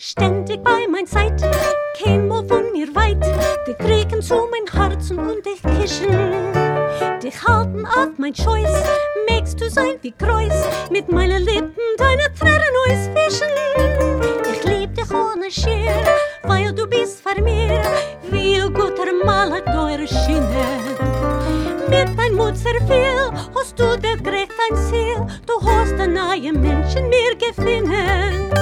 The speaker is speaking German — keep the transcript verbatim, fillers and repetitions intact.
ständig bei mein Seite, kein Mal von mir weit. Die kriegen zu mein Herzen und dich kischen. Dich halten auf mein Scheuß, magst du sein wie Kreuz, mit meinen Lippen deine Tränen auswischen. Ich lieb dich ohne Schier, weil du bist vor mir, wie ein guter Maler teure Schiene. Mit dein Mut sehr viel, hast du dir gerecht ein Ziel, du hast ein neue Menschen mir gefunden.